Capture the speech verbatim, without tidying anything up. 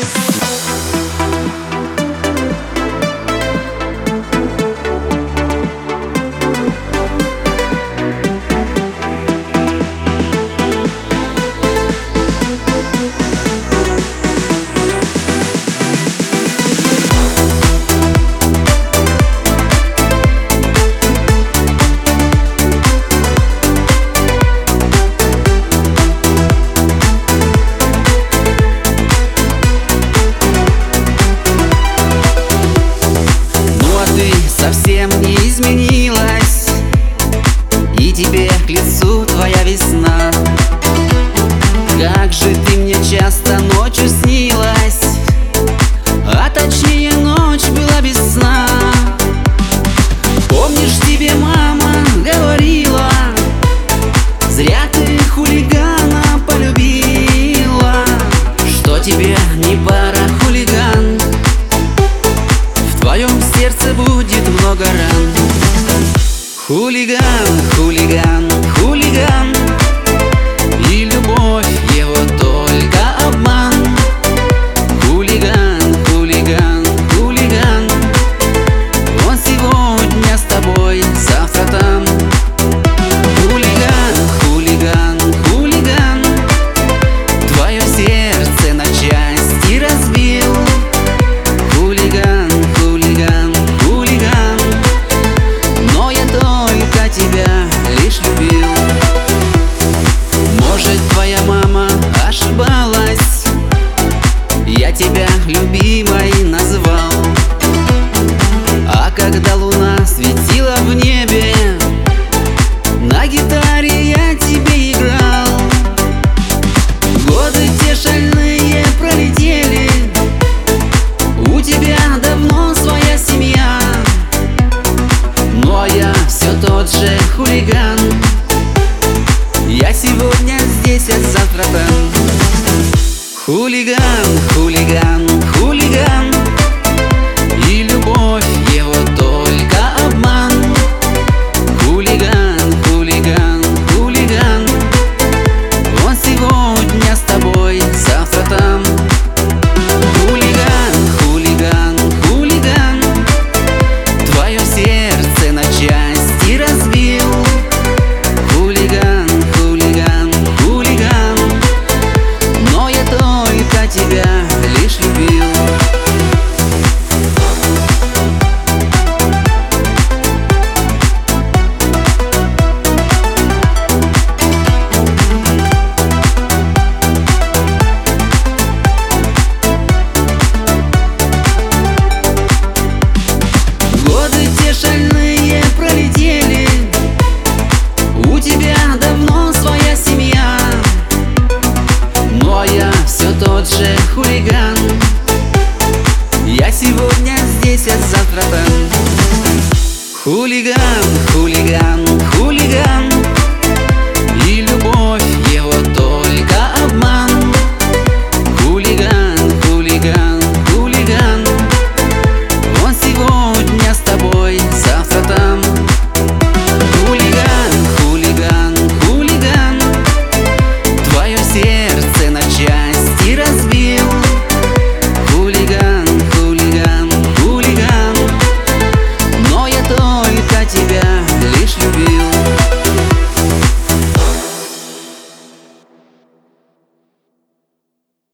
Совсем не изменилась, и тебе к лицу твоя весна. Как же ты мне часто ночью снилась, а точнее ночь была без сна. Помнишь, тебе мама говорила: зря ты хулигана полюбила, что тебе не пара, хулиган. В твоем сердце будет много ран. Хулиган, хулиган, хулиган, и любовь его только обман. Хулиган, хулиган, хулиган, он сегодня с тобой, завтра там. Хулиган, хулиган, хулиган, твое сердце на части разбил. Хулиган, хулиган, хулиган, но я только тебя лишь любил. Может, твоя мама ошибалась, я тебя любимой называл. А когда луна светила в небе, на гитаре я тебе играл. Годы те шальные пролетели, у тебя давно своя семья, но я все тот же хулиган. Я сегодня здесь, а завтра там. Хулиган, хулиган, хулиган, и любовь его только обман. Хулиган, хулиган, хулиган, он сегодня с тобой, завтра там. Хулиган, хулиган, хулиган, твое сердце на части разбил. Хулиган, хулиган, хулиган, но я только тебя лишь любил. Годы те шальные пролетели, у тебя давно своя семья, но я все тот же хулиган. Я сегодня здесь, а завтра там. Хулиган, хулиган, хулиган,